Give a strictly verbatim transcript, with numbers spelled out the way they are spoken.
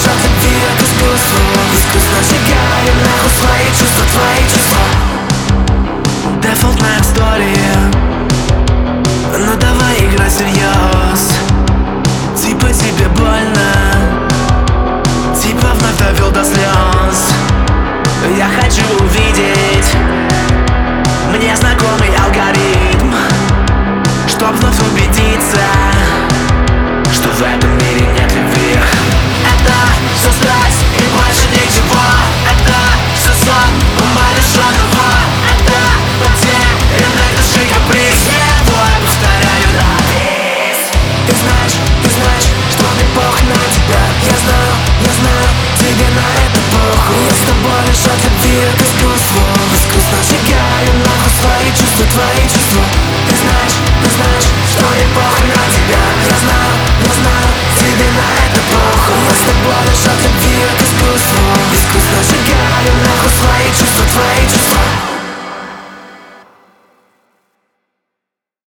от любви, от искусства. Искусно сжигаю нахуй свои чувства, твои чувства. Дефолтная история, ну давай играй всерьез. Типа тебе больно, типа вновь довел до слез. Я хочу увидеть мне знакомый алгоритм, чтоб вновь убедиться, что в этом мире нет любви. Это все страсть и больше ничего. Это все сон ума лишенного. Это потерянный души каприз. Твой, повторяю, на весь. Ты знаешь, ты знаешь, что мне похуй на тебя. Я знаю, я знаю, тебе на это похуй. Я с тобой лишь от любви, от искусства. Искусно сжигаю нахуй свои чувства, твои чувства.